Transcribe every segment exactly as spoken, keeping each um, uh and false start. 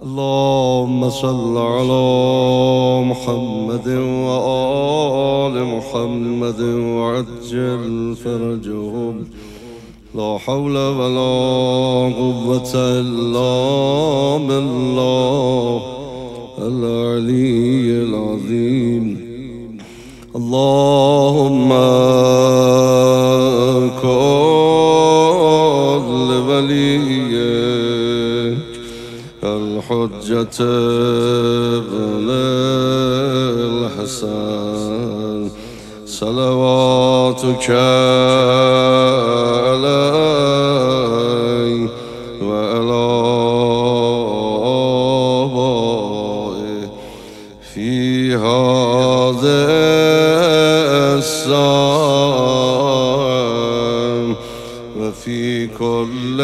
اللهم صل على محمد وآل محمد وعجل فرجهم. لا حول ولا قوة إلا بالله العلي العظيم. اللهم كن لوليك الحجة ابن الحسن صلواتك عليه وعلى آبائه في هذه الساعة وفي كل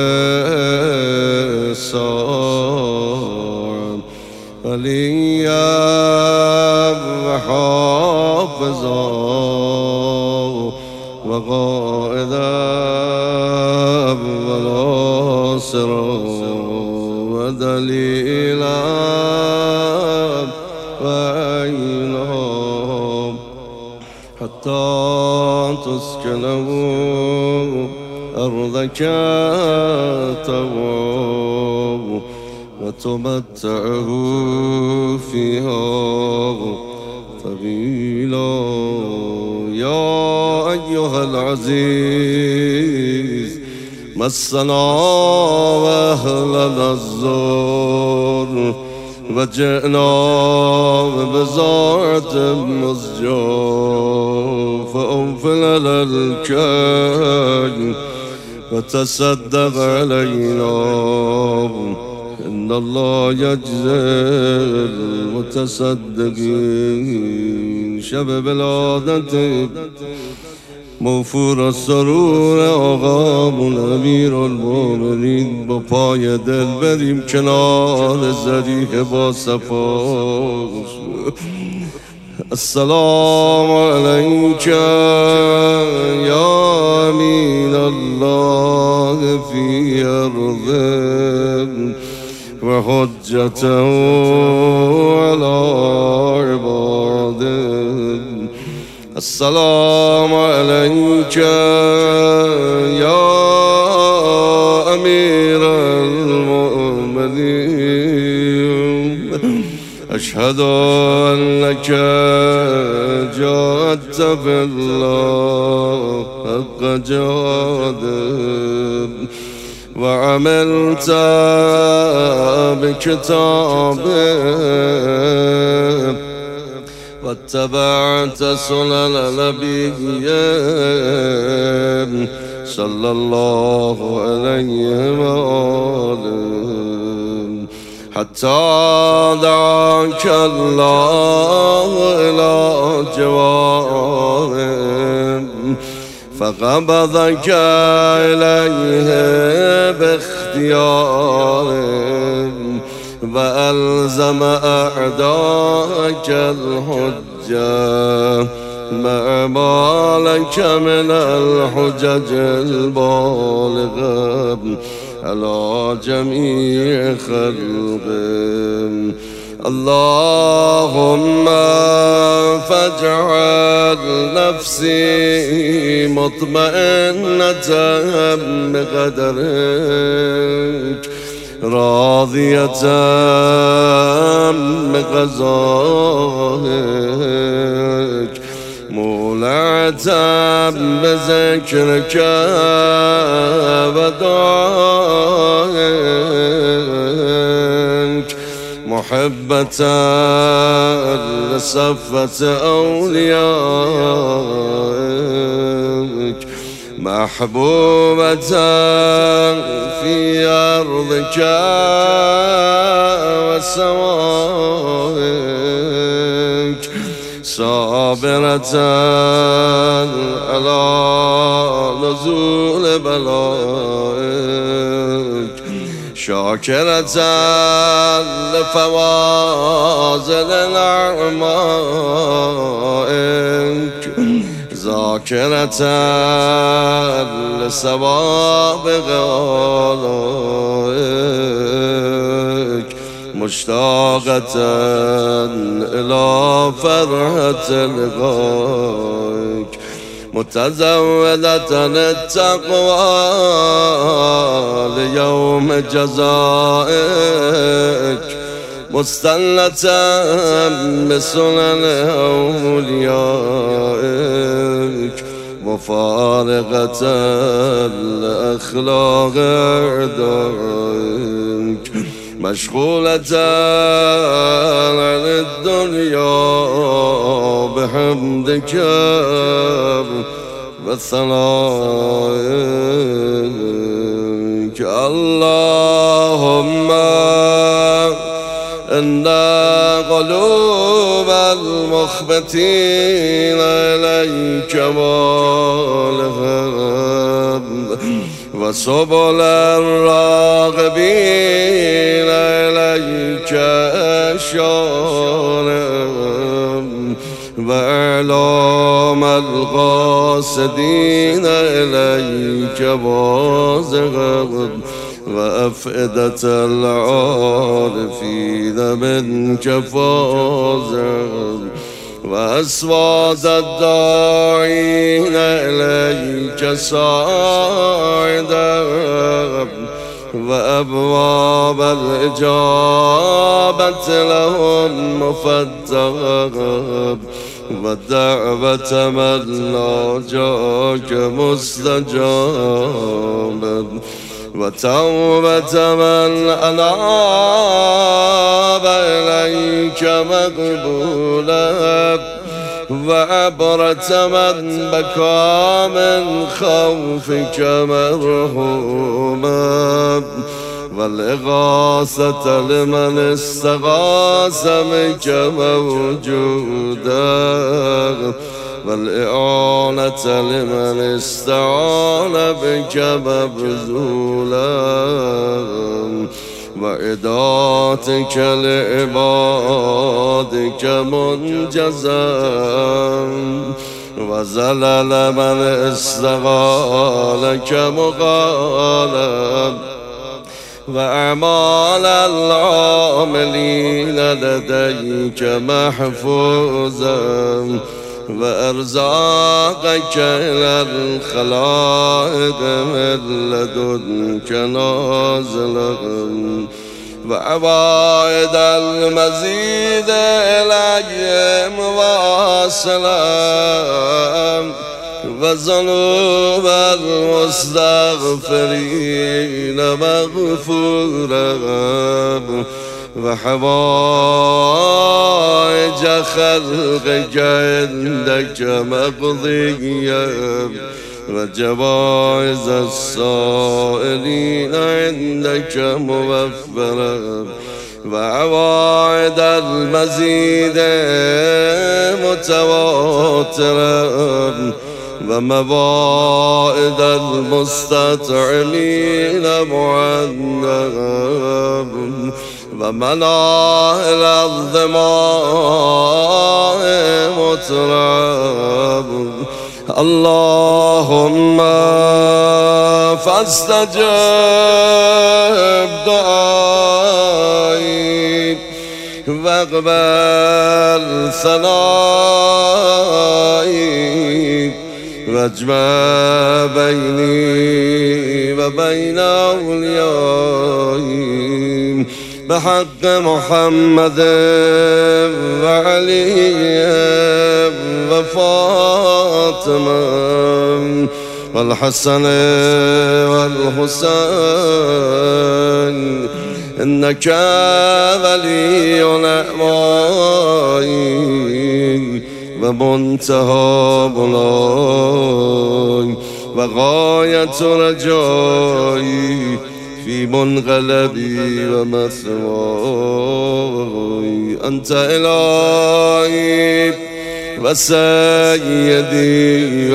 ساعة وليا وحافظا وقائدا وناصرا ودليلا وعينا حتى تسكنه أرضك طوعا وتمتعه فيها طويلا. يا أيها العزيز مسنا وأهلنا الزور وجئنا ببضاعة مزجاة فأنفل لنا الكيل وتصدق علينا إن الله يجزي المتصدقين. شب بلادت موفور السرور آقامون امیر المؤمنین با پای دل بریم کنار ذریح با صفاش. السلام علیک یا امین الله فی ارضه و حجته علی عباده. السلام علیک یا امیر المؤمنین اشهد انک جاهدت فی الله حق جهاده وعملت بكتابه واتبعت سنن نبيه صلى الله عليه وآله حتى دعاك الله إلى جواره فقبضك إليه باختياره وألزم أعداءك الحجة مع ما لك من الحجج البالغة على جميع خلقه. اللهم فاجعل نفسي مطمئنة بقدرك راضية بقضائك مولعة بذكرك ودعائك محبة لصفة أوليائك محبوبة في أرضك وسمائك صابرة على نزول بلائك شاكرة لفواضل نعمائك ذاكرة لسوابق آلائك مشتاقة إلى فرحة لقائك متزودة التقوى ليوم جزائك مستنة بسنن أوليائك مفارقة لأخلاق أعدائك مشغولة عن الدنيا بحمدك وثنائك اللهم إن قلوب المخبتين إليك مالها وسبل الراغبين إليك أشارا وإعلام القاصدين إليك بازغا وأفئدة العارفين منك فازغا وأصوات الداعين إليك صاعدا وأبواب الإجابة لهم مفتحة والدعوة من ناجاك مستجابا وتوبة من أناب إليك مقبولا وعبرة من بكى من خوفك مرحوما والإغاثة لمن استغاث بك موجودا والإعانة لمن استعان بك مبذولا وإداتك لعبادك منجزا وزلل من استغالك مغالا وأعمال العاملين لديك محفوظا وأرزاقك إلى الخلائق من لدنك نازلا وعوائد المزيد إليهم واصلا وذنوب المستغفرين مغفورا وحوائج خلقك عندك مقضيا وجوائز السائلين عندك موفرا وعوائد المزيد متواترا وموائد المستطعمين معندا ومناهل الظماء متراب اللهم فاستجب دعائي واقبل ثنائي واجمع بيني وبين أوليائي بحق محمد وعلي وفاطمة والحسن والحسين إنك ولي نعمائي ومنتهى بلاي وغاية رجائي في منقلبي ومثواي أنت إلهي وسيدي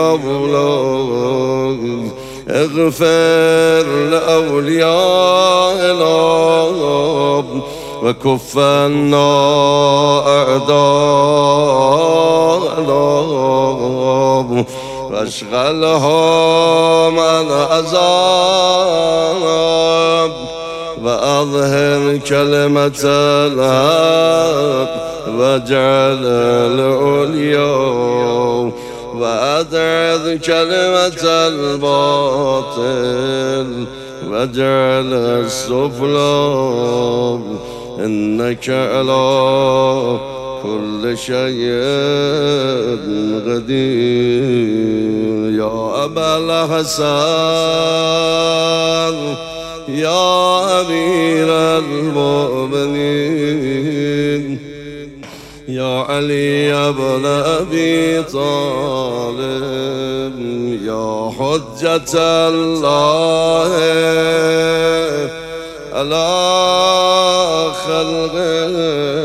ومولاي اغفر لأولياء الأرض وكف عنا أعداء الأرض واشغلهم عن عذاب وأظهر كلمة الحق واجعل العليا وأدعذ كلمة الباطل واجعل السفلى إنك على كل شيء قدير. يا أبا الحسن يا أمير المؤمنين يا علي بن أبي طالب يا حجة الله على خلقه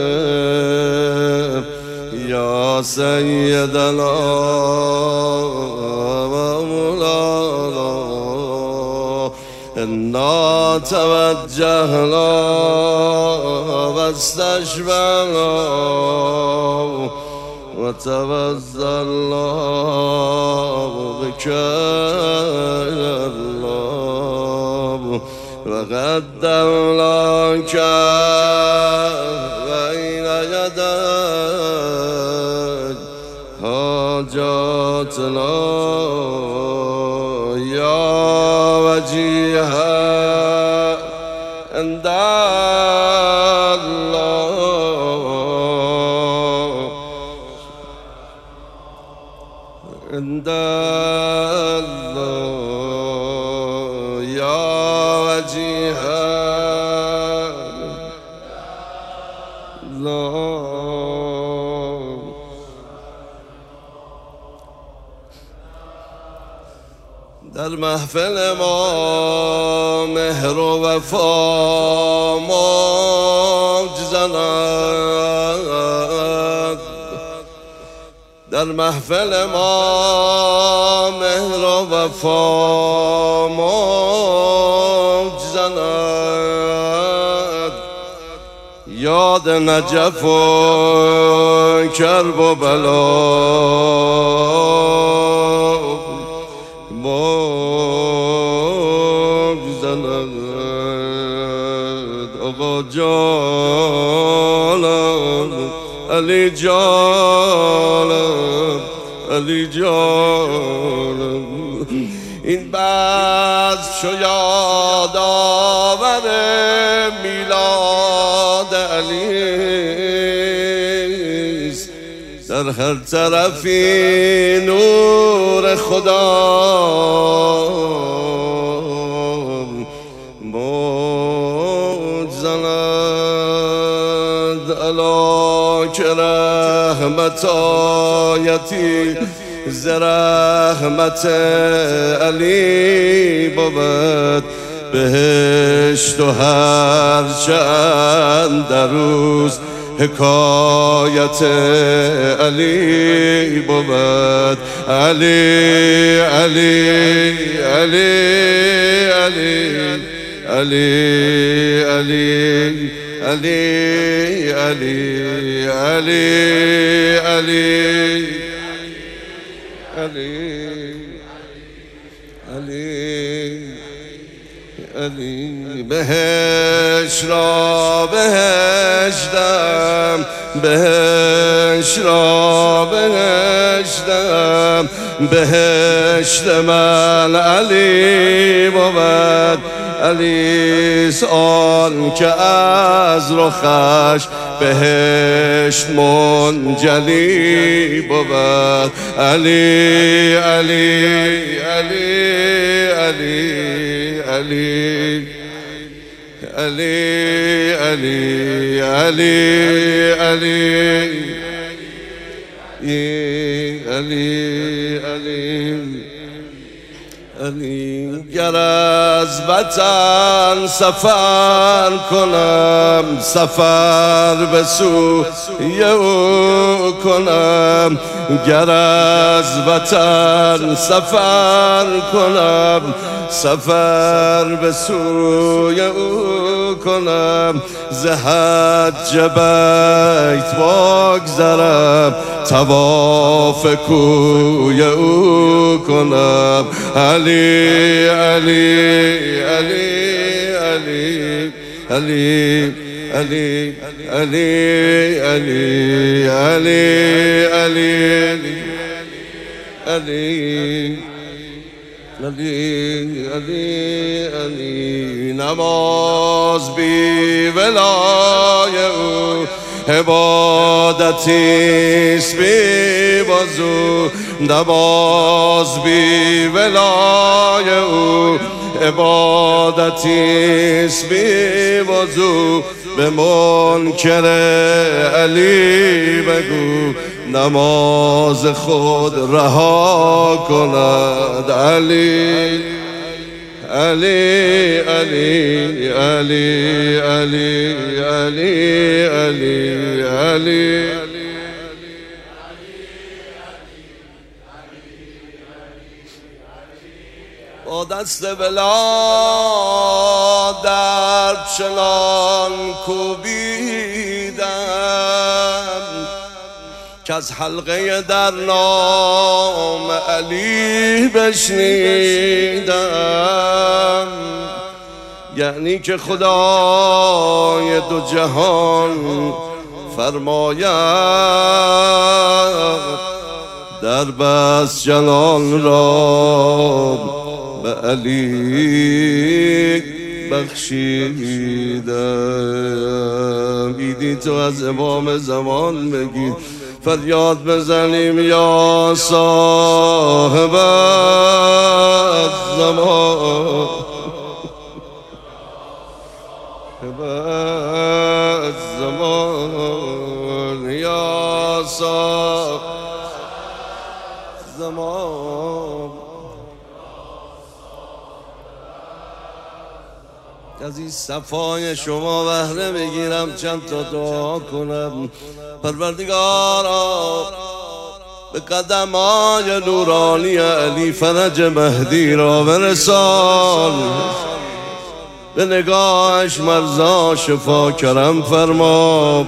يا سيدنا ومولانا إنا توجهنا واستشفعنا وتوسلنا بك يا الله وقدمناك بين يديك حاجاتنا يا وجيها عند الله عند الله يا وجيها الله. در محفل ما مهر و وفا موج زند، در محفل ما مهر و وفا موج زند، یاد نجف و کرب و بلا موج زند. آقا جانم علی جانم علی جانم، این بس شو یادآور میلاد علیست، در هر طرفی نور خدا موج زند. الا که رحمت آیتی ز رحمت علی بود، بهشت و هر چند در روز حکایت علی بود. علی علی علی علی علی علی علی علی علی علی علی علی علی. بهش را بهشتم بهش را بهشتم، بهشت من علی بود. علی آن که از رخش بهشت منجلی بود. علی علی علی علی علی علی علی علی علی علی علی علی. گر از وطن سفر کنم، سفر به سوی او کنم، گر از وطن سفر کنم، سفر به سوی او کنم، ز حج بیت بگذرم، طواف کوی او کنم. علی علی علی علی علی علی علی علی علی علی علی علی علی علی نماز بی ولای او عبادتیست بی وضو نماز بی ولای او عبادتیست بی وضو به منکر علی بگو نماز خود رها کند علی علی علی علی علی علی علی علی با دست بلا در چنان کوبیدم که از حلقه در نام علی بشنیدم یعنی که خدای دو جهان فرماید در بس جلال را به علی بخشیدم. ایدی تو از امام زمان بگیر فریاد بزنیم یا صاحب الزمان الزمان یا صاحب الزمان. از این صفای شما بهره بگیرم چند تا دعا کنم. پروردگارا به قدمای نورانی علی فرج مهدی را برسان، به نگاهش مرزا شفا کرم فرما.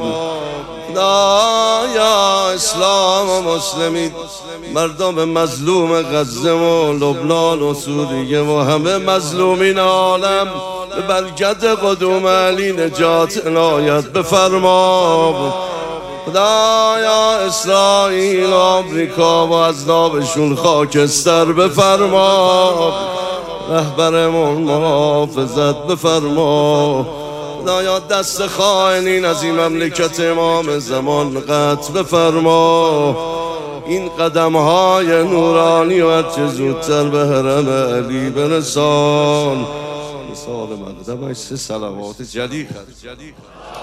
خدایا اسلام و مسلمین مردم مظلوم غزه و لبنان و سوریه و همه مظلومین عالم به برکت قدوم علی نجات عنایت بفرما. خدایا اسرائیل و آمریکا و اذنابشون خاکستر بفرما، رهبرمون محافظت بفرما. خدایا دست خائنین از این مملکت امام زمان قطع بفرما. این قدمهای نورانی و هرچه زودتر به حرم علی برسان. مثال مقدمش سه صلوات جلی خد